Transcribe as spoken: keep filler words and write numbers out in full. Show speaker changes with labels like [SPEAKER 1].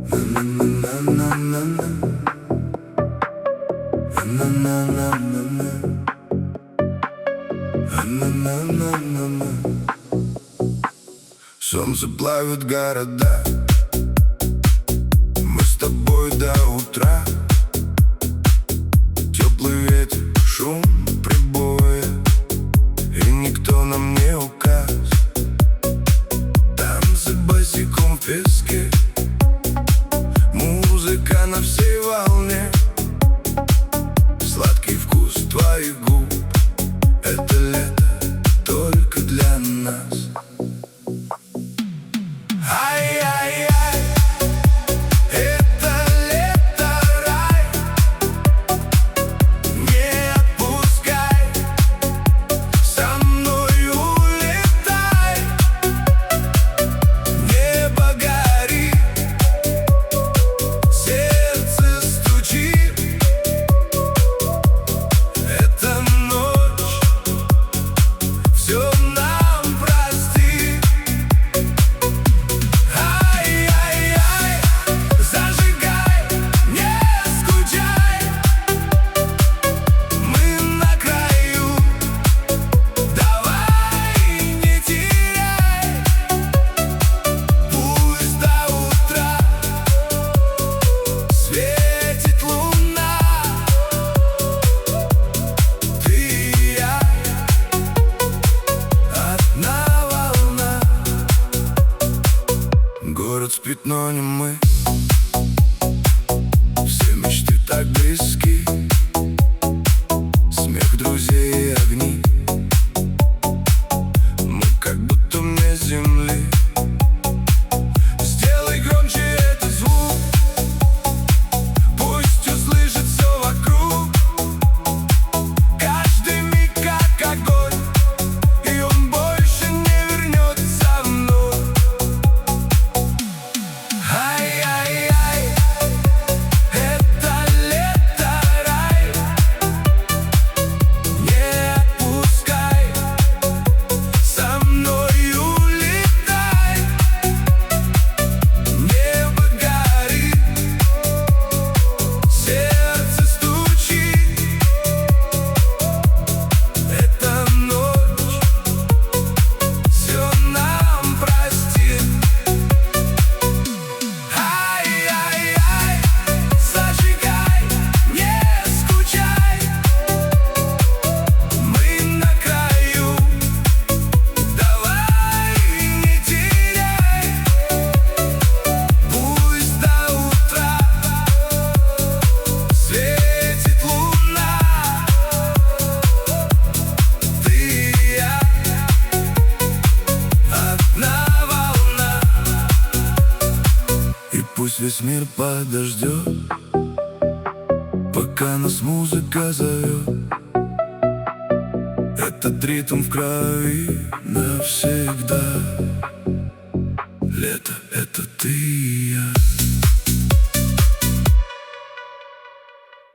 [SPEAKER 1] Солнце плавит города, мы с тобой до утра. Теплый ветер, шум прибоя, и никто нам не указ. Танцы босиком в песке, музыка на всей волне. Сладкий вкус твоих губ, это лето только для нас. Ай-яй-яй, это лето, рай. Не отпускай, со мной улетай. Небо горит, сердце стучит. Это ночь, все нам простит. Город спит, но не мы. Все мечты так близки. Смех друзей и огни. Мы как будто вне земли. Сделай громче этот звук, пусть услышит все вокруг. Каждый миг как огонь, и он больше не вернется вновь. Ай-яй-яй, это лето, рай. Не отпускай, со мной улетай. Небо горит, сердце стучит. Это ночь, все нам простит. Ай-яй-яй, зажигай, не скучай. Мы на краю, давай не теряй. Пусть до утра светит луна. Ты и я, одна волна. И пусть весь мир подождет, пока нас музыка зовет. Этот ритм в крови навсегда. Лето — это ты и я.